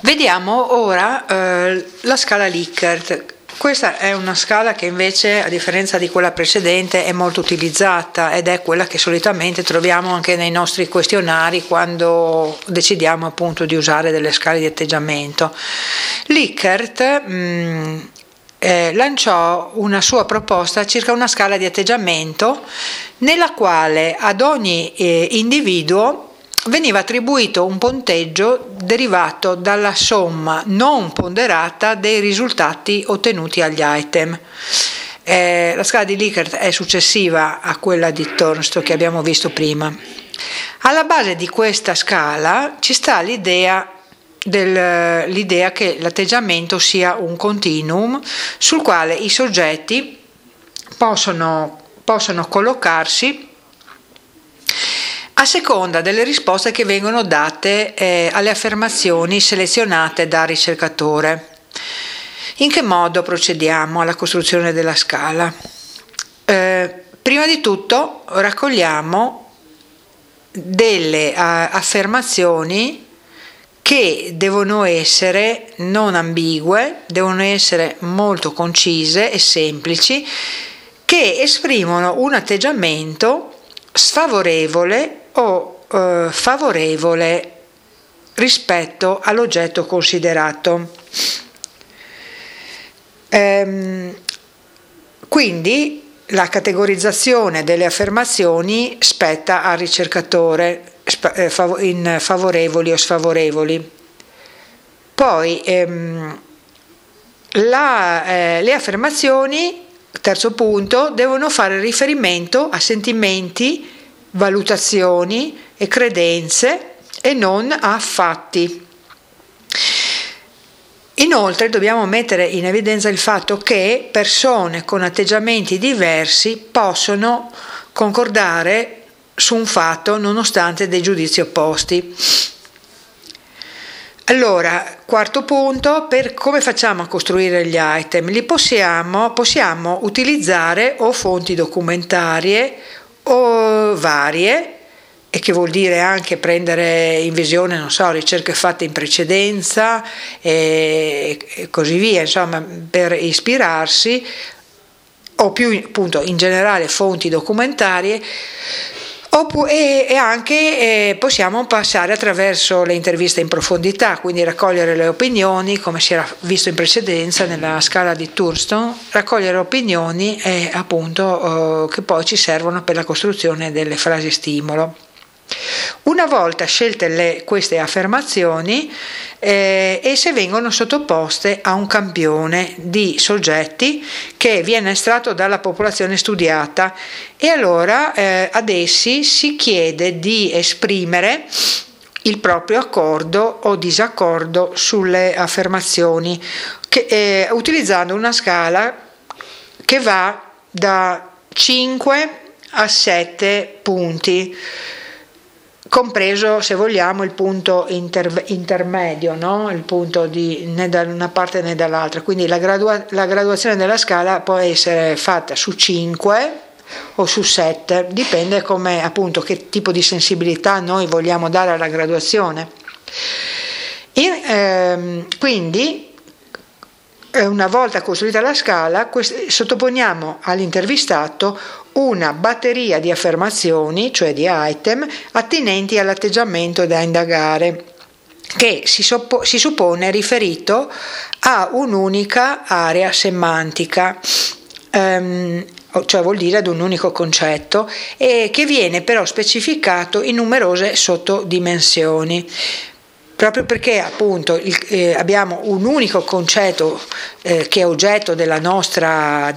Vediamo ora la scala Likert. Questa è una scala che invece, a differenza di quella precedente, è molto utilizzata ed è quella che solitamente troviamo anche nei nostri questionari quando decidiamo appunto di usare delle scale di atteggiamento. Likert lanciò una sua proposta circa una scala di atteggiamento nella quale ad ogni individuo veniva attribuito un punteggio derivato dalla somma non ponderata dei risultati ottenuti agli item. La scala di Likert è successiva a quella di Thornton che abbiamo visto prima. Alla base di questa scala ci sta l'idea che l'atteggiamento sia un continuum sul quale i soggetti possono collocarsi a seconda delle risposte che vengono date alle affermazioni selezionate dal ricercatore. In che modo procediamo alla costruzione della scala? Prima di tutto raccogliamo delle affermazioni che devono essere non ambigue, devono essere molto concise e semplici, che esprimono un atteggiamento sfavorevole o favorevole rispetto all'oggetto considerato. Quindi la categorizzazione delle affermazioni spetta al ricercatore in favorevoli o sfavorevoli. Poi le affermazioni, terzo punto, devono fare riferimento a sentimenti, valutazioni e credenze e non a fatti. Inoltre dobbiamo mettere in evidenza il fatto che persone con atteggiamenti diversi possono concordare su un fatto nonostante dei giudizi opposti. Allora, quarto punto, per come facciamo a costruire gli item? Li possiamo utilizzare o fonti documentarie o varie, e che vuol dire anche prendere in visione, ricerche fatte in precedenza e così via, insomma, per ispirarsi, o più appunto in generale fonti documentarie. E anche possiamo passare attraverso le interviste in profondità, quindi raccogliere le opinioni, come si era visto in precedenza nella scala di Thurston, raccogliere opinioni appunto che poi ci servono per la costruzione delle frasi stimolo. Una volta scelte queste affermazioni, esse vengono sottoposte a un campione di soggetti che viene estratto dalla popolazione studiata e allora ad essi si chiede di esprimere il proprio accordo o disaccordo sulle affermazioni, utilizzando una scala che va da 5 a 7 punti, compreso, se vogliamo, il punto intermedio, no? Il punto né da una parte né dall'altra. Quindi la graduazione della scala può essere fatta su 5 o su 7, dipende appunto che tipo di sensibilità noi vogliamo dare alla graduazione. Quindi una volta costruita la scala, sottoponiamo all'intervistato una batteria di affermazioni, cioè di item, attinenti all'atteggiamento da indagare, che si suppone riferito a un'unica area semantica, cioè vuol dire ad un unico concetto, e che viene però specificato in numerose sottodimensioni. Proprio perché appunto abbiamo un unico concetto che è oggetto della nostra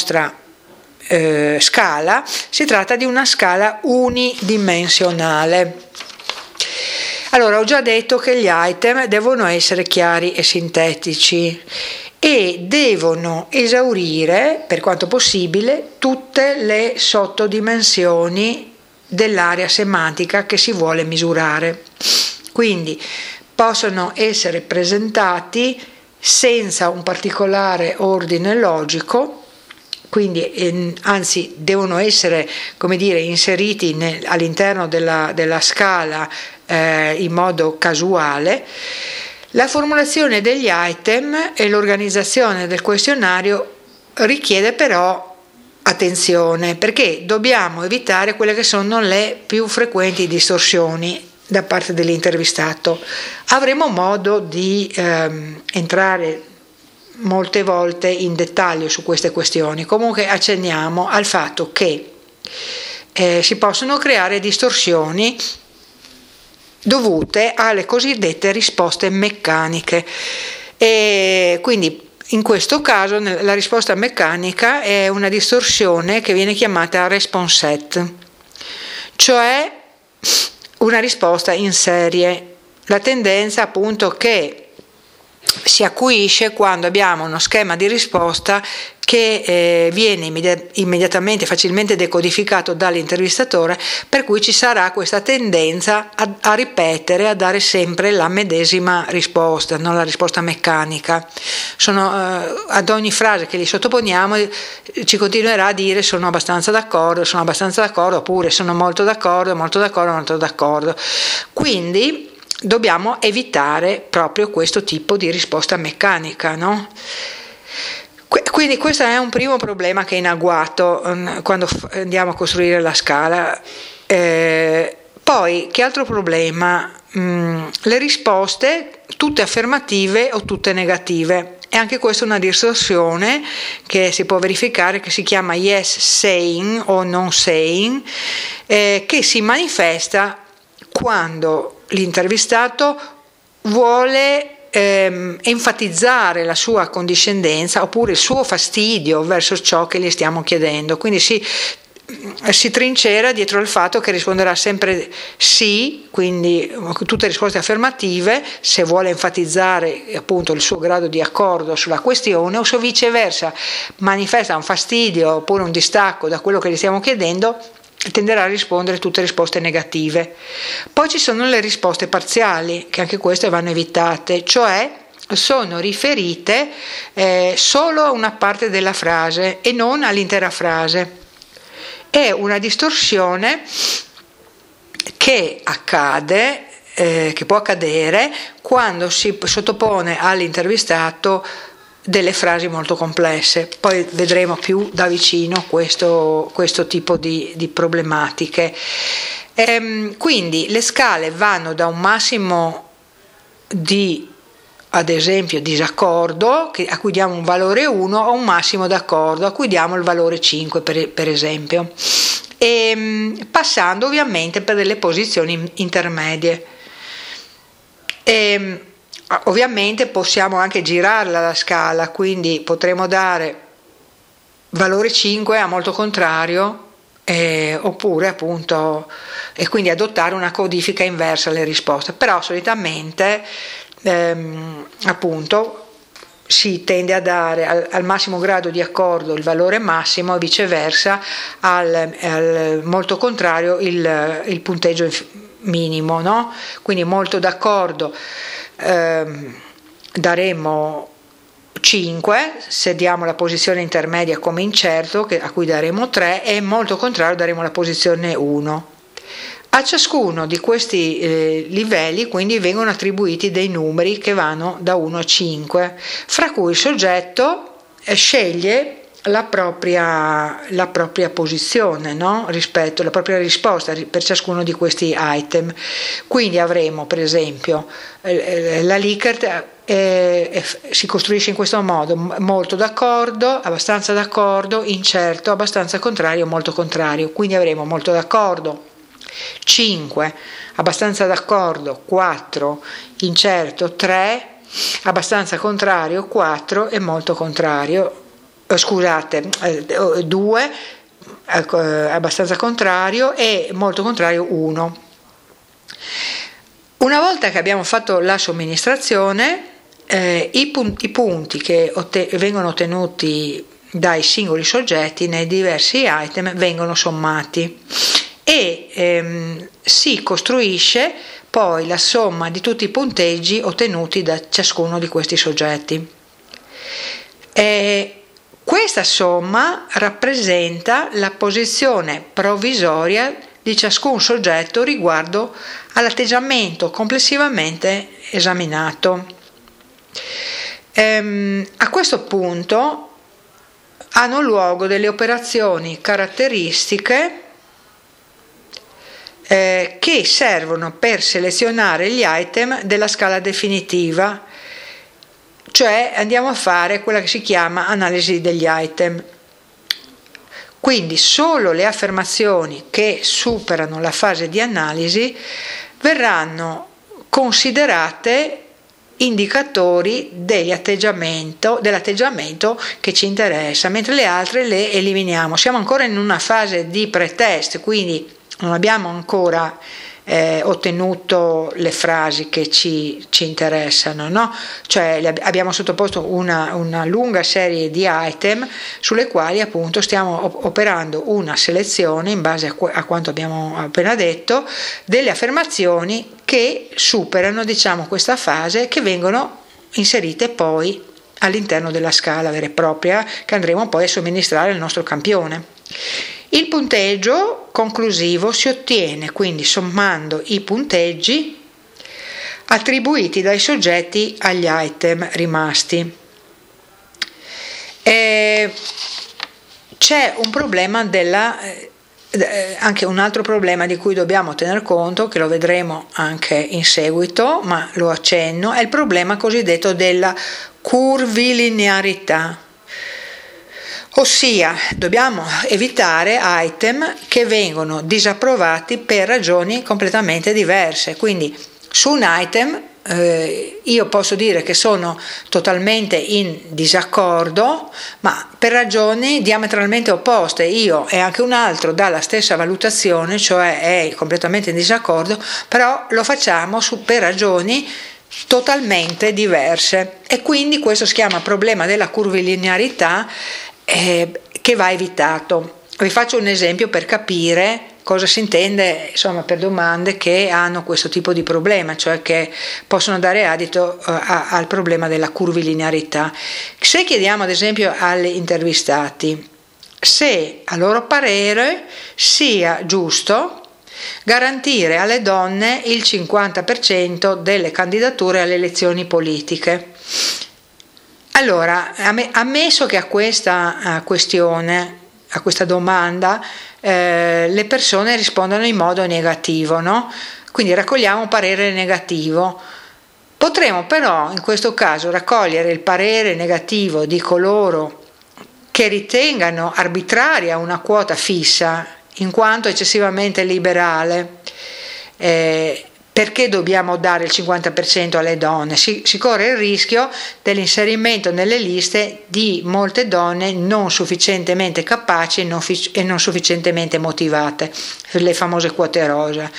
scala, si tratta di una scala unidimensionale. Allora, ho già detto che gli item devono essere chiari e sintetici e devono esaurire, per quanto possibile, tutte le sottodimensioni dell'area semantica che si vuole misurare. Quindi possono essere presentati senza un particolare ordine logico, quindi anzi devono essere, come dire, inseriti all'interno della scala in modo casuale. La formulazione degli item e l'organizzazione del questionario richiede però attenzione, perché dobbiamo evitare quelle che sono le più frequenti distorsioni da parte dell'intervistato. Avremo modo di entrare molte volte in dettaglio su queste questioni. Comunque accenniamo al fatto che si possono creare distorsioni dovute alle cosiddette risposte meccaniche, e quindi in questo caso la risposta meccanica è una distorsione che viene chiamata response set, cioè una risposta in serie. La tendenza appunto che si acuisce quando abbiamo uno schema di risposta che viene immediatamente, facilmente decodificato dall'intervistatore, per cui ci sarà questa tendenza a ripetere, a dare sempre la medesima risposta, non la risposta meccanica. Ad ogni frase che gli sottoponiamo ci continuerà a dire sono abbastanza d'accordo, oppure sono molto d'accordo, molto d'accordo, molto d'accordo. Quindi dobbiamo evitare proprio questo tipo di risposta meccanica, no? Quindi questo è un primo problema che è in agguato quando andiamo a costruire la scala. Poi, che altro problema? Le risposte tutte affermative o tutte negative. E anche questa è una distorsione che si può verificare, che si chiama yes saying o non saying, che si manifesta quando l'intervistato vuole enfatizzare la sua condiscendenza oppure il suo fastidio verso ciò che gli stiamo chiedendo. Quindi si trincera dietro il fatto che risponderà sempre sì, quindi tutte risposte affermative, se vuole enfatizzare appunto il suo grado di accordo sulla questione, o se viceversa manifesta un fastidio oppure un distacco da quello che gli stiamo chiedendo, tenderà a rispondere tutte risposte negative. Poi ci sono le risposte parziali, che anche queste vanno evitate, cioè sono riferite solo a una parte della frase e non all'intera frase. È una distorsione che accade, che può accadere quando si sottopone all'intervistato delle frasi molto complesse. Poi vedremo più da vicino questo tipo di problematiche. Quindi le scale vanno da un massimo di, ad esempio, disaccordo, a cui diamo un valore 1, a un massimo d'accordo, a cui diamo il valore 5 per esempio, e passando ovviamente per delle posizioni intermedie. Ovviamente possiamo anche girarla la scala, quindi potremo dare valore 5 a molto contrario, oppure appunto, e quindi adottare una codifica inversa alle risposte. Però solitamente appunto si tende a dare al massimo grado di accordo il valore massimo e viceversa al molto contrario il punteggio minimo, no? Quindi molto d'accordo daremo 5, se diamo la posizione intermedia come incerto, a cui daremo 3, e molto contrario daremo la posizione 1. A ciascuno di questi livelli quindi vengono attribuiti dei numeri che vanno da 1 a 5, fra cui il soggetto sceglie la propria posizione, no? Rispetto alla propria risposta per ciascuno di questi item. Quindi avremo per esempio la Likert si costruisce in questo modo: molto d'accordo, abbastanza d'accordo, incerto, abbastanza contrario, molto contrario. Quindi avremo molto d'accordo 5, abbastanza d'accordo 4, incerto 3, abbastanza contrario 4 e molto contrario 2, abbastanza contrario e molto contrario 1. Una volta che abbiamo fatto la somministrazione, i punti che vengono ottenuti dai singoli soggetti nei diversi item vengono sommati e si costruisce poi la somma di tutti i punteggi ottenuti da ciascuno di questi soggetti. Questa somma rappresenta la posizione provvisoria di ciascun soggetto riguardo all'atteggiamento complessivamente esaminato. A questo punto hanno luogo delle operazioni caratteristiche che servono per selezionare gli item della scala definitiva, cioè andiamo a fare quella che si chiama analisi degli item. Quindi solo le affermazioni che superano la fase di analisi verranno considerate indicatori dell'atteggiamento che ci interessa, mentre le altre le eliminiamo. Siamo ancora in una fase di pretest, quindi non abbiamo ancora ottenuto le frasi che ci interessano, no? Cioè abbiamo sottoposto una lunga serie di item sulle quali appunto stiamo operando una selezione in base a quanto abbiamo appena detto delle affermazioni che superano, diciamo, questa fase, che vengono inserite poi all'interno della scala vera e propria che andremo poi a somministrare al nostro campione. Il punteggio conclusivo si ottiene quindi sommando i punteggi attribuiti dai soggetti agli item rimasti. C'è un problema anche un altro problema di cui dobbiamo tener conto, che lo vedremo anche in seguito, ma lo accenno, è il problema cosiddetto della curvilinearità. Ossia, dobbiamo evitare item che vengono disapprovati per ragioni completamente diverse. Quindi su un item io posso dire che sono totalmente in disaccordo, ma per ragioni diametralmente opposte. Io e anche un altro dà la stessa valutazione, cioè è completamente in disaccordo, però lo facciamo per ragioni totalmente diverse. E quindi questo si chiama problema della curvilinearità, che va evitato. Vi faccio un esempio per capire cosa si intende, insomma, per domande che hanno questo tipo di problema, cioè che possono dare adito al problema della curvilinearità. Se chiediamo ad esempio agli intervistati se a loro parere sia giusto garantire alle donne il 50% delle candidature alle elezioni politiche. Allora, ammesso che a questa questione, a questa domanda, le persone rispondano in modo negativo, no? Quindi raccogliamo un parere negativo. Potremo però in questo caso raccogliere il parere negativo di coloro che ritengano arbitraria una quota fissa, in quanto eccessivamente liberale. Perché dobbiamo dare il 50% alle donne? Si corre il rischio dell'inserimento nelle liste di molte donne non sufficientemente capaci e non sufficientemente motivate, le famose quote rosa.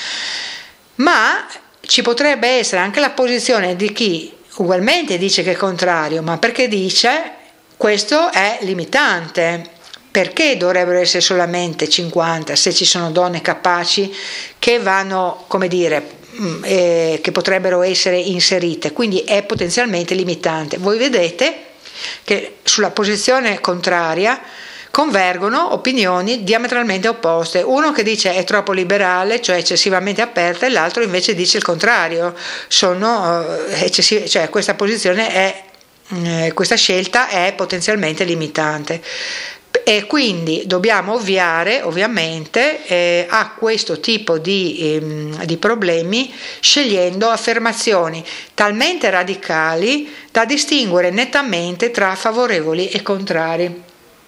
Ma ci potrebbe essere anche la posizione di chi ugualmente dice che è contrario, ma perché dice questo è limitante. Perché dovrebbero essere solamente 50 se ci sono donne capaci che vanno, come dire, che potrebbero essere inserite, quindi è potenzialmente limitante. Voi vedete che sulla posizione contraria convergono opinioni diametralmente opposte, uno che dice è troppo liberale, cioè eccessivamente aperta, e l'altro invece dice il contrario, sono eccessive, cioè questa scelta è potenzialmente limitante. E quindi dobbiamo ovviare ovviamente a questo tipo di problemi scegliendo affermazioni talmente radicali da distinguere nettamente tra favorevoli e contrari.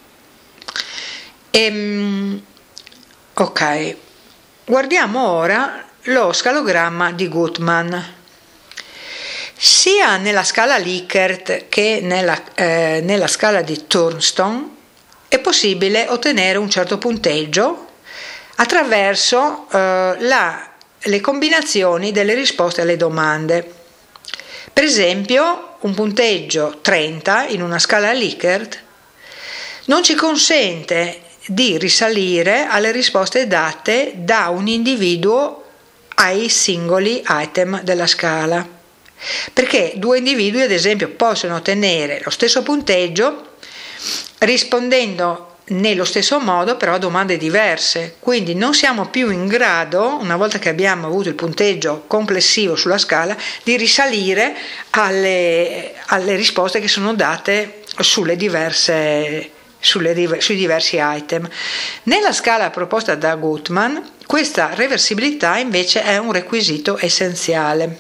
Ok, guardiamo ora lo scalogramma di Gutmann. Sia nella scala Likert che nella scala di Thurstone è possibile ottenere un certo punteggio attraverso le combinazioni delle risposte alle domande. Per esempio, un punteggio 30 in una scala Likert non ci consente di risalire alle risposte date da un individuo ai singoli item della scala, perché due individui, ad esempio, possono ottenere lo stesso punteggio rispondendo nello stesso modo però a domande diverse, quindi non siamo più in grado, una volta che abbiamo avuto il punteggio complessivo sulla scala, di risalire alle risposte che sono date sui diversi item. Nella scala proposta da Gutmann questa reversibilità invece è un requisito essenziale.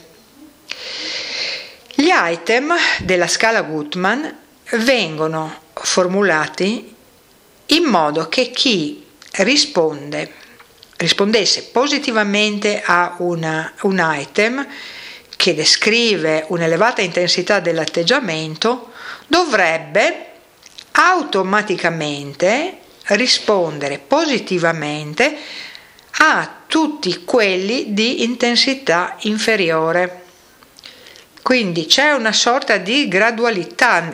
Gli item della scala Gutmann vengono formulati in modo che chi rispondesse positivamente a un item che descrive un'elevata intensità dell'atteggiamento dovrebbe automaticamente rispondere positivamente a tutti quelli di intensità inferiore. Quindi c'è una sorta di gradualità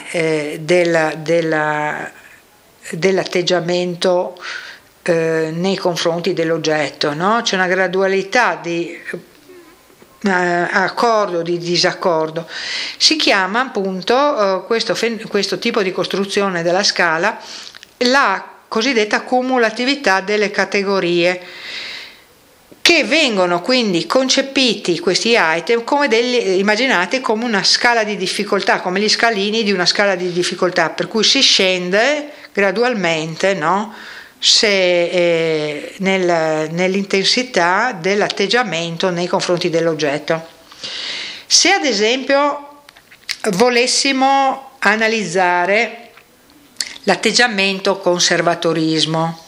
dell'atteggiamento nei confronti dell'oggetto, no? C'è una gradualità di accordo, di disaccordo. Si chiama appunto questo tipo di costruzione della scala la cosiddetta cumulatività delle categorie, che vengono quindi concepiti questi item come immaginati come una scala di difficoltà, come gli scalini di una scala di difficoltà, per cui si scende gradualmente, no? Nell'intensità dell'atteggiamento nei confronti dell'oggetto. Se ad esempio volessimo analizzare l'atteggiamento conservatorismo,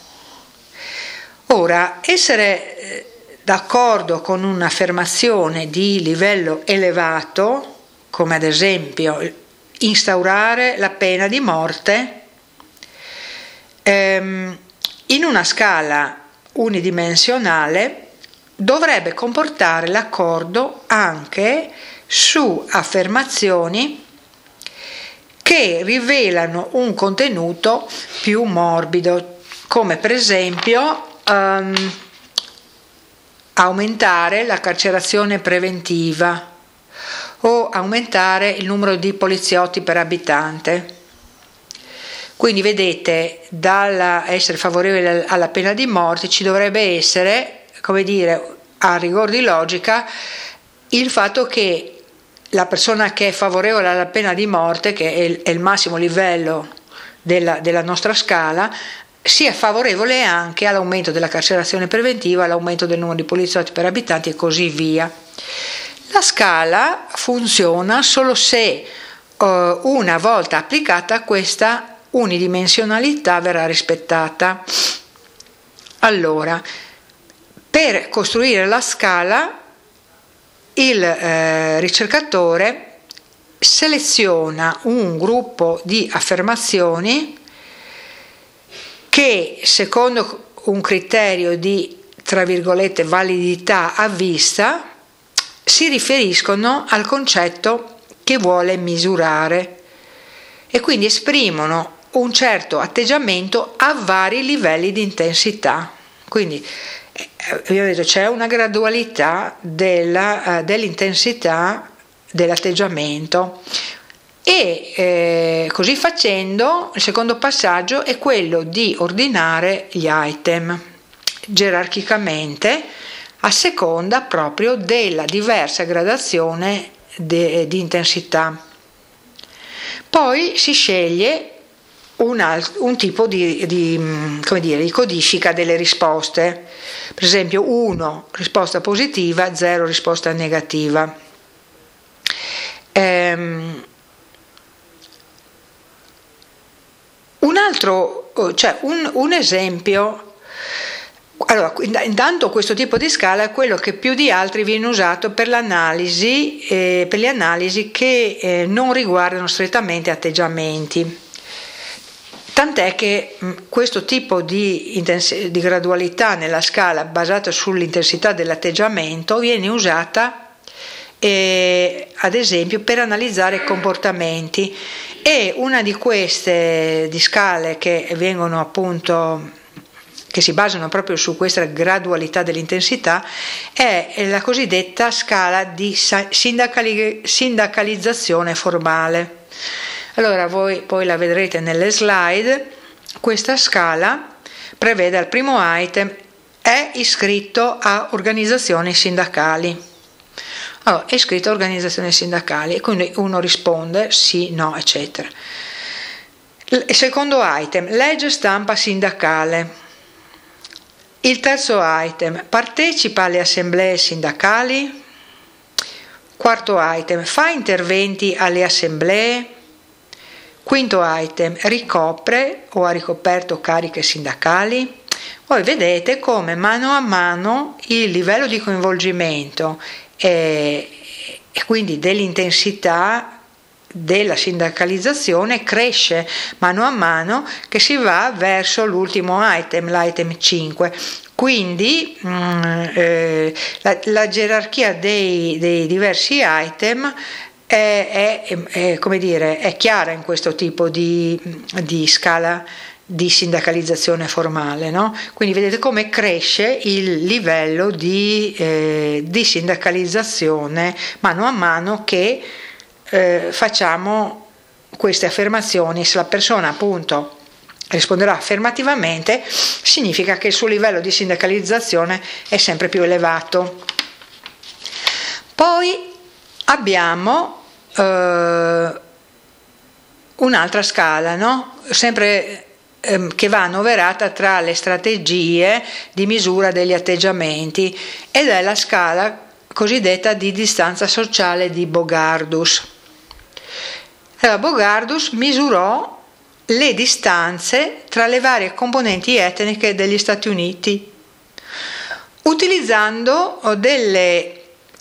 ora essere d'accordo con un'affermazione di livello elevato, come ad esempio instaurare la pena di morte, in una scala unidimensionale dovrebbe comportare l'accordo anche su affermazioni che rivelano un contenuto più morbido, come per esempio aumentare la carcerazione preventiva o aumentare il numero di poliziotti per abitante. Quindi vedete, dalla essere favorevole alla pena di morte ci dovrebbe essere, come dire, a rigor di logica, il fatto che la persona che è favorevole alla pena di morte, che è il massimo livello della nostra scala, sia favorevole anche all'aumento della carcerazione preventiva, all'aumento del numero di poliziotti per abitanti e così via. La scala funziona solo se una volta applicata questa unidimensionalità verrà rispettata. Allora, per costruire la scala il ricercatore seleziona un gruppo di affermazioni che secondo un criterio di, tra virgolette, validità a vista si riferiscono al concetto che vuole misurare e quindi esprimono un certo atteggiamento a vari livelli di intensità. Quindi abbiamo detto c'è una gradualità dell'intensità dell'atteggiamento e così facendo il secondo passaggio è quello di ordinare gli item gerarchicamente a seconda proprio della diversa gradazione di intensità. Poi si sceglie un tipo di codifica delle risposte, per esempio 1 risposta positiva, 0 risposta negativa. Un esempio. Allora, intanto questo tipo di scala è quello che più di altri viene usato per l'analisi, per le analisi che non riguardano strettamente atteggiamenti. Tant'è che questo tipo di gradualità nella scala basata sull'intensità dell'atteggiamento viene usata ad esempio per analizzare comportamenti, e una di queste di scale che vengono appunto che si basano proprio su questa gradualità dell'intensità è la cosiddetta scala di sindacalizzazione formale. Allora voi poi la vedrete nelle slide. questa scala prevede al primo item: è iscritto a organizzazioni sindacali. Allora, è iscritto a organizzazioni sindacali, e quindi uno risponde sì, no, eccetera. Il secondo item: legge stampa sindacale. Il terzo item: partecipa alle assemblee sindacali. Quarto item: fa interventi alle assemblee. Quinto item: ricopre o ha ricoperto cariche sindacali. Voi vedete come mano a mano il livello di coinvolgimento e quindi dell'intensità della sindacalizzazione cresce mano a mano che si va verso l'ultimo item, l'item 5. Quindi la gerarchia dei diversi item come dire, è chiara in questo tipo di scala di sindacalizzazione formale, no? Quindi vedete come cresce il livello di sindacalizzazione mano a mano che facciamo queste affermazioni. Se la persona appunto risponderà affermativamente, significa che il suo livello di sindacalizzazione è sempre più elevato. Poi abbiamo un'altra scala, no? Sempre che va annoverata tra le strategie di misura degli atteggiamenti, ed è la scala cosiddetta di distanza sociale di Bogardus. Allora, Bogardus misurò le distanze tra le varie componenti etniche degli Stati Uniti utilizzando delle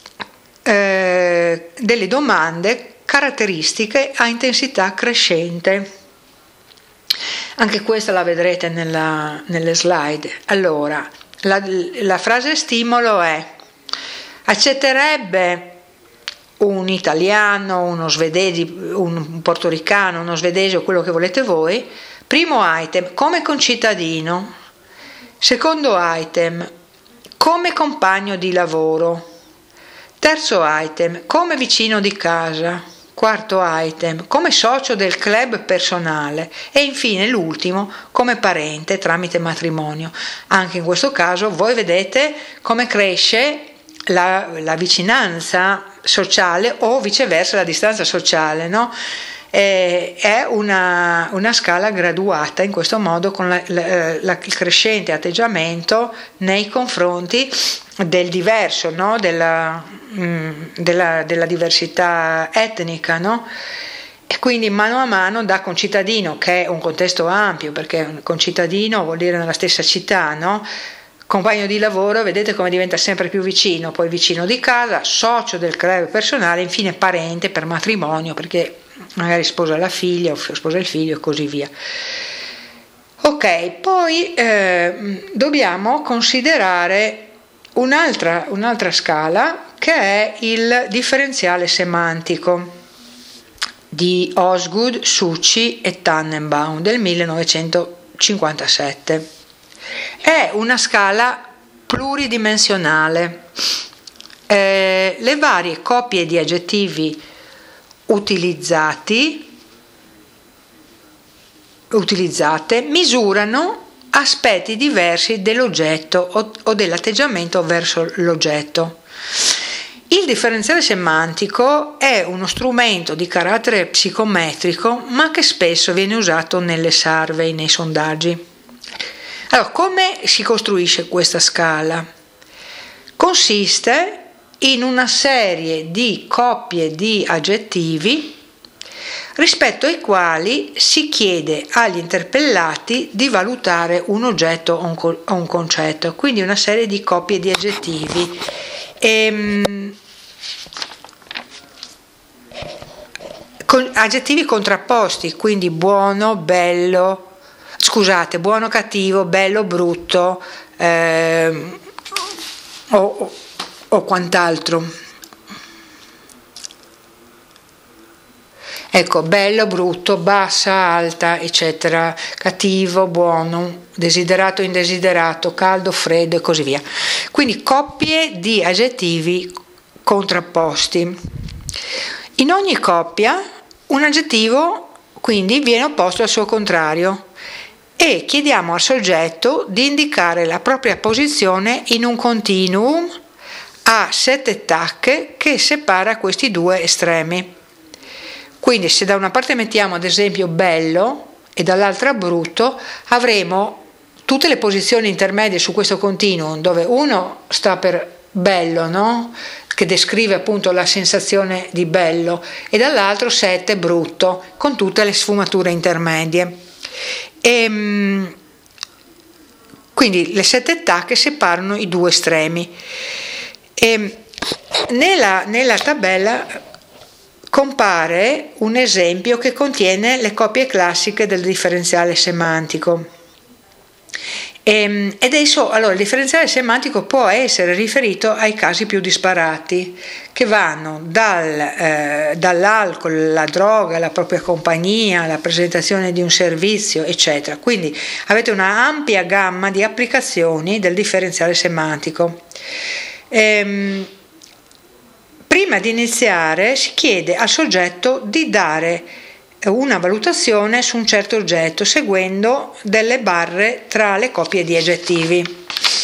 domande caratteristiche a intensità crescente. Anche questa la vedrete nelle slide. Allora, la frase stimolo è: accetterebbe un italiano, uno svedese, un portoricano, uno svedese o quello che volete voi? Primo item: come concittadino. Secondo item: come compagno di lavoro. Terzo item: come vicino di casa. Quarto item: come socio del club personale. E infine l'ultimo: come parente tramite matrimonio. Anche in questo caso voi vedete come cresce la vicinanza sociale o viceversa la distanza sociale, no? È una scala graduata in questo modo, con il crescente atteggiamento nei confronti del diverso, no? della diversità etnica, no? E quindi mano a mano da concittadino, che è un contesto ampio, perché un concittadino vuol dire nella stessa città, no? Compagno di lavoro, vedete come diventa sempre più vicino, poi vicino di casa, socio del club personale, infine parente per matrimonio, perché magari sposa la figlia o sposa il figlio e così via. Ok, poi dobbiamo considerare un'altra scala, che è il differenziale semantico di Osgood, Succi e Tannenbaum del 1957. È una scala pluridimensionale. Le varie coppie di aggettivi utilizzate misurano aspetti diversi dell'oggetto o dell'atteggiamento verso l'oggetto. Il differenziale semantico è uno strumento di carattere psicometrico, ma che spesso viene usato nelle survey, nei sondaggi. Allora, come si costruisce questa scala? Consiste in una serie di coppie di aggettivi rispetto ai quali si chiede agli interpellati di valutare un oggetto o un concetto, quindi una serie di coppie di aggettivi. Aggettivi contrapposti, quindi buono, cattivo, bello, brutto, o quant'altro. Ecco, bello, brutto, bassa, alta, eccetera, cattivo, buono, desiderato, indesiderato, caldo, freddo e così via. Quindi coppie di aggettivi contrapposti. In ogni coppia un aggettivo quindi viene opposto al suo contrario. e chiediamo al soggetto di indicare la propria posizione in un continuum a 7 tacche che separa questi due estremi. Quindi se da una parte mettiamo ad esempio bello e dall'altra brutto, avremo tutte le posizioni intermedie su questo continuum, dove uno sta per bello, no? Che descrive appunto la sensazione di bello, e dall'altro 7 brutto, con tutte le sfumature intermedie. Quindi le 7 tacche separano i due estremi. Nella tabella compare un esempio che contiene le coppie classiche del differenziale semantico. Allora, il differenziale semantico può essere riferito ai casi più disparati, che vanno dall'alcol, la droga, la propria compagnia, la presentazione di un servizio, eccetera. Quindi avete una ampia gamma di applicazioni del differenziale semantico. Prima di iniziare si chiede al soggetto di dare una valutazione su un certo oggetto seguendo delle barre tra le coppie di aggettivi.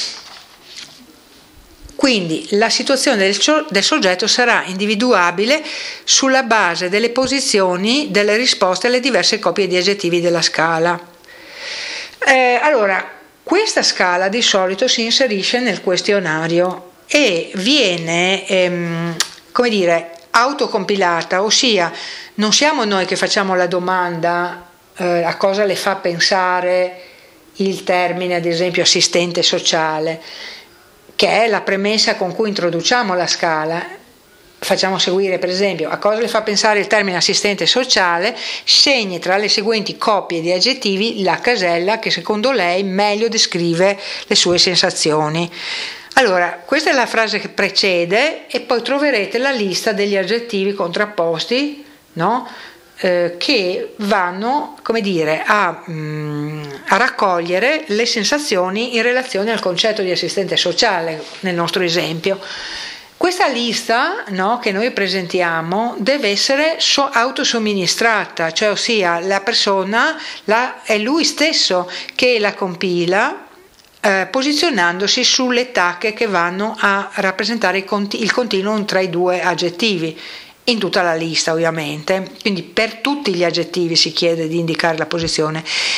Quindi la situazione del soggetto sarà individuabile sulla base delle posizioni delle risposte alle diverse coppie di aggettivi della scala. Allora, questa scala di solito si inserisce nel questionario e viene, autocompilata, ossia non siamo noi che facciamo la domanda a cosa le fa pensare il termine, ad esempio, assistente sociale, che è la premessa con cui introduciamo la scala. Facciamo seguire, per esempio, a cosa le fa pensare il termine assistente sociale, segni tra le seguenti coppie di aggettivi la casella che secondo lei meglio descrive le sue sensazioni. Allora, questa è la frase che precede e poi troverete la lista degli aggettivi contrapposti, no? Che vanno, a raccogliere le sensazioni in relazione al concetto di assistente sociale, nel nostro esempio. Questa lista, no, che noi presentiamo deve essere autosomministrata, cioè ossia la persona è lui stesso che la compila, posizionandosi sulle tacche che vanno a rappresentare il continuum tra i due aggettivi, in tutta la lista ovviamente, quindi per tutti gli aggettivi si chiede di indicare la posizione.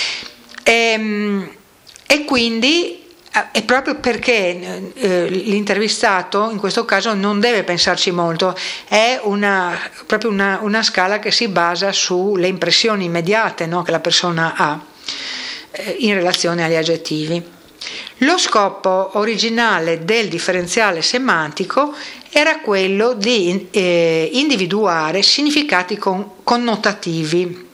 E quindi è proprio perché l'intervistato in questo caso non deve pensarci molto, è proprio una scala che si basa sulle impressioni immediate, no, che la persona ha in relazione agli aggettivi. Lo scopo originale del differenziale semantico era quello di individuare significati connotativi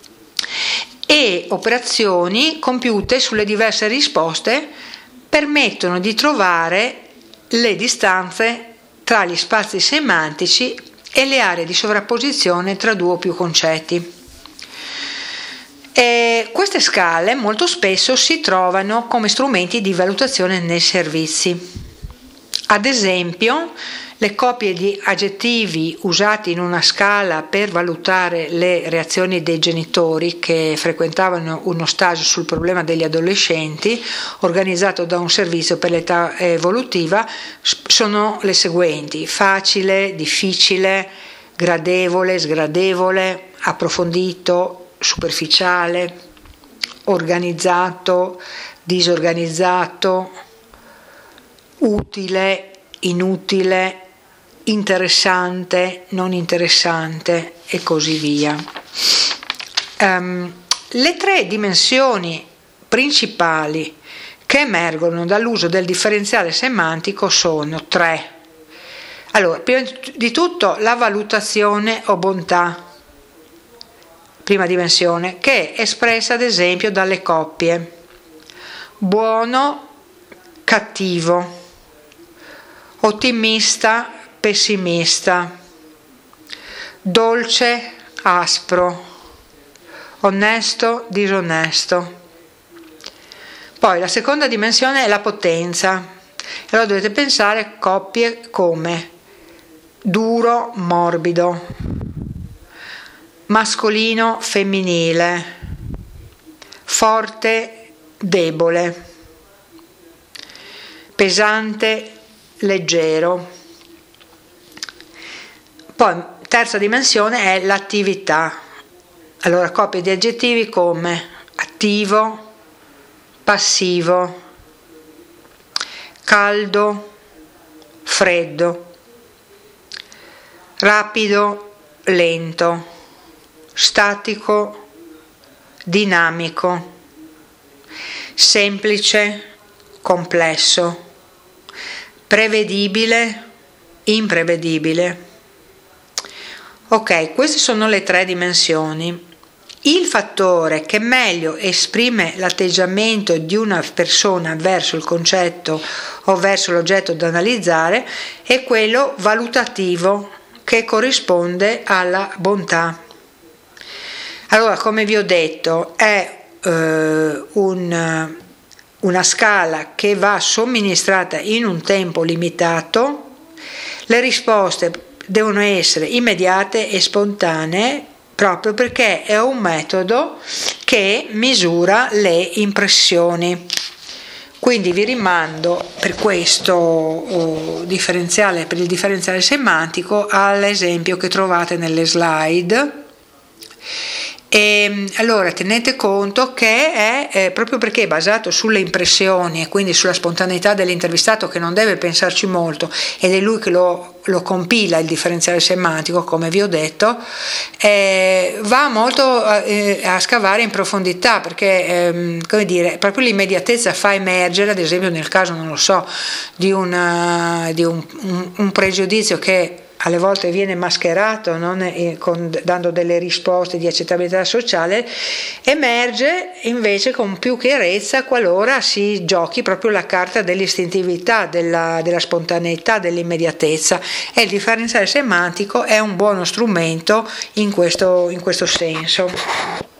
e operazioni compiute sulle diverse risposte permettono di trovare le distanze tra gli spazi semantici e le aree di sovrapposizione tra due o più concetti. Queste scale molto spesso si trovano come strumenti di valutazione nei servizi. Ad esempio, le coppie di aggettivi usati in una scala per valutare le reazioni dei genitori che frequentavano uno stage sul problema degli adolescenti, organizzato da un servizio per l'età evolutiva, sono le seguenti: facile, difficile, gradevole, sgradevole, approfondito, superficiale, organizzato, disorganizzato, utile, inutile, interessante, non interessante e così via. Le 3 dimensioni principali che emergono dall'uso del differenziale semantico sono 3. Allora, prima di tutto la valutazione o bontà, prima dimensione, che è espressa ad esempio dalle coppie buono, cattivo, ottimista, pessimista, dolce, aspro, onesto, disonesto. Poi la seconda dimensione è la potenza. Allora dovete pensare a coppie come duro, morbido, mascolino, femminile, forte, debole, pesante, leggero. Poi terza dimensione è l'attività. Allora, coppie di aggettivi come attivo, passivo, caldo, freddo, rapido, lento, statico, dinamico, semplice, complesso, prevedibile, imprevedibile. Ok, queste sono le tre dimensioni. Il fattore che meglio esprime l'atteggiamento di una persona verso il concetto o verso l'oggetto da analizzare è quello valutativo, che corrisponde alla bontà. Allora, come vi ho detto, è una scala che va somministrata in un tempo limitato. Le risposte devono essere immediate e spontanee, proprio perché è un metodo che misura le impressioni. Quindi vi rimando per questo differenziale, per il differenziale semantico, all'esempio che trovate nelle slide. E allora tenete conto che è proprio perché è basato sulle impressioni e quindi sulla spontaneità dell'intervistato, che non deve pensarci molto, ed è lui che lo compila il differenziale semantico, come vi ho detto, va molto a scavare in profondità, perché come dire, proprio l'immediatezza fa emergere, ad esempio nel caso, non lo so, di un pregiudizio che alle volte viene mascherato, dando delle risposte di accettabilità sociale, emerge invece con più chiarezza qualora si giochi proprio la carta dell'istintività, della spontaneità, dell'immediatezza, e il differenziale semantico è un buono strumento in questo senso.